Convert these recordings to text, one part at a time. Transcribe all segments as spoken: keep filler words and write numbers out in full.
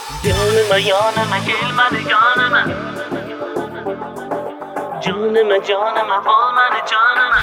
Canıma yanıma gelmedi canıma, canıma canıma olmadı canıma.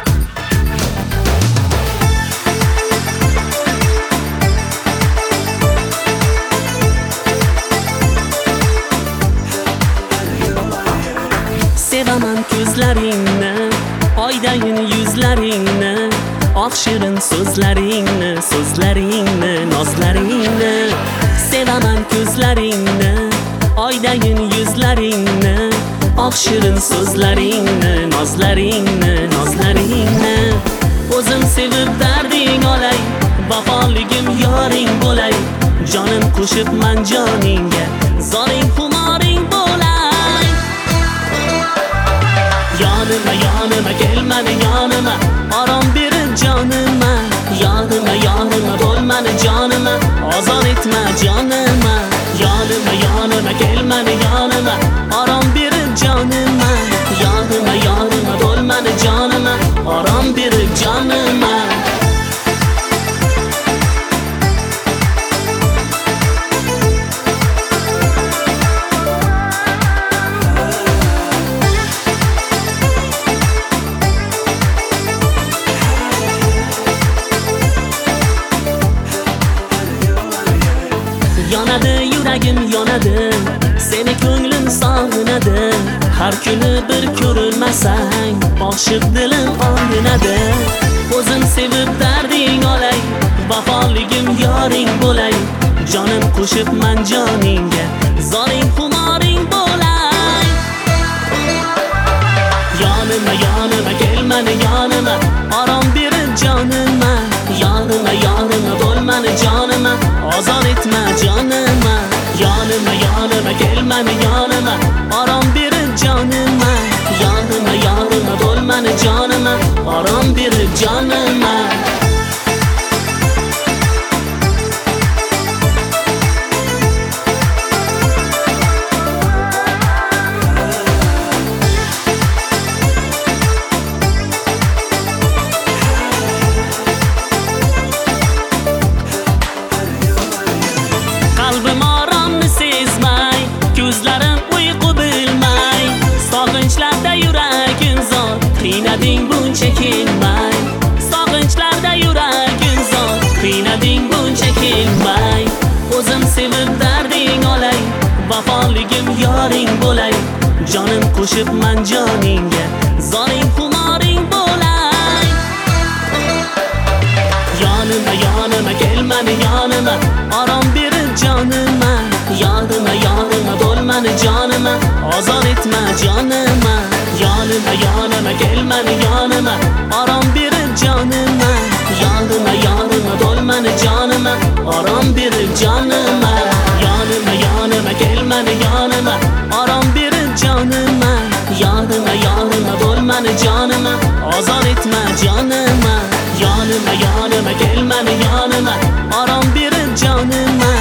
Sevaman ko'zlaringni, oydayin yuzlaringni, oq shirin so'zlaringni, so'zlaringni, nozlaringni. Sevaman ko'zlaringni, oydayin yuzlaringni, oq shirin so'zlaringni, nozlaringni, nozlaringni. O'zim sevib darding olay, vafoligim yoring bo'lay, jonim qo'shib man joningga, zoring xumoring bo'lay. Yanıma yanıma gelmedi yanıma, aram berib canıma. Yanıma yanıma bo'lmadi canıma, ozor etme canıma. Yanıma yanıma gelmedi yanıma, aram berib canıma. Yanıma yanıma bo'lmadi canıma, aram berib canıma. Yonadı yuragim yonadı, seni ko'nglim sog'inadi. Har kuni bir ko'rilmasang, oshiq dilim og'rinadi. O'zim sevib darding olay, vafoligim yoring bo'lay, jonim qo'shib man joningga, zoring xumoring bo'lay. Yanıma yanıma gelmedi yanıma, aram berib jonima. Yanıma yanıma bo'lmadi canıma, ozor etme canıma. Yanıma yanıma gelmedi yanıma, aram berib canıma. Yanıma yanıma bo'lmadi canıma, aram berib canıma. Qalbim oromni sezmay, ko'zlarim uyqu bilmay, sog'inchlarda yuragim zor, qiynading buncha kelmay. Sog'inchlarda yuragim zor, qiynading buncha kelmay. O'zim sevib darding olay, vafoligim yoring bo'lay, jonim qo'shib man joningga, zoring xumoring bo'lay. Yanıma yanıma gelmedi yanıma, aram berib canıma. Yanıma yanıma bo'lmadi canıma, ozor etme canıma. Yanıma yanıma gelmedi yanıma, aram berib canıma. Yanıma yanıma bo'lmadi canıma, aram berib canıma. Yanıma yanıma gelmedi yanıma, aram berib canıma. Yanıma yanıma bo'lmadi canıma, ozor etme canıma. Yanıma yanıma gelmedi yanıma, aram berib canıma.